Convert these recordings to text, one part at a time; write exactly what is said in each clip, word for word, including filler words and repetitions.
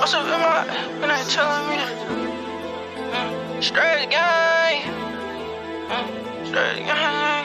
What's up in my, when they telling me that? Mm, straight gang. Mm, straight gang.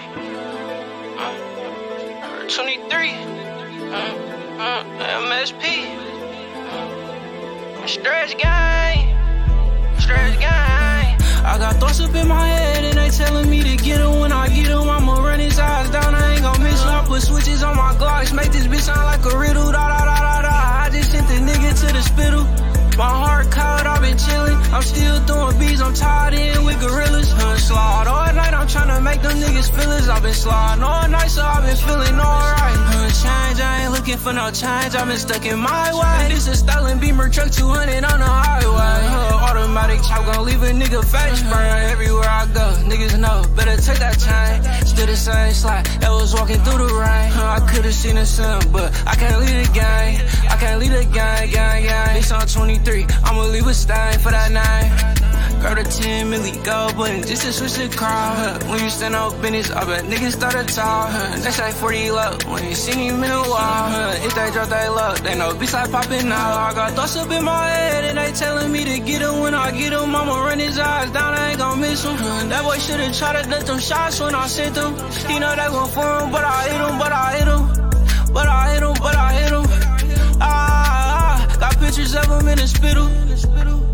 Mm, twenty-three. Mm, mm, M S P. Mm, straight gang. Straight gang. I got thoughts up in my head and they telling me to get him. When I get him, I'ma run his eyes down. I ain't gon' miss him. I put switches on my Glocks, make this bitch sound like a riddle. Da da da da da. I just sent the nigga to the spittle. My heart cold, I've been chillin'. I'm still doing beats, I'm tied in with gorillas. Huh, slide all night, I'm tryna make them niggas feelers. I've been sliding all night, so I've been feeling alright. Huh, change, I ain't looking for no change. I've been stuck in my way. This is Styling Beamer truck two hundred on the highway. Huh, automatic chop gon' leave a nigga face burn everywhere I go. Niggas know, better take that chain. Still the same slide, that was walking through the rain. Huh, I could've seen the sun, but I can't leave the gang. I can't leave the gang, gang, gang. It's on twenty-three, I'ma leave a stain for that nine. Girl, the ten milli gold button just to switch the crowd. Huh. When you stand up business, I bet niggas start to talk. Huh. That's like forty low, when you seen him in a while. Huh. If they drop they low, they know beats like popping out. I got thoughts up in my head and they telling me to get him. When I get him, I'ma run his eyes down, I ain't gon' miss him. Huh. That boy should've tried to duck them shots when I sent them. He know they gon' for him, but I hit him, but I hit him. But I hit him, but I hit him. Ah, ah, ah. Got pictures of him in the spittle.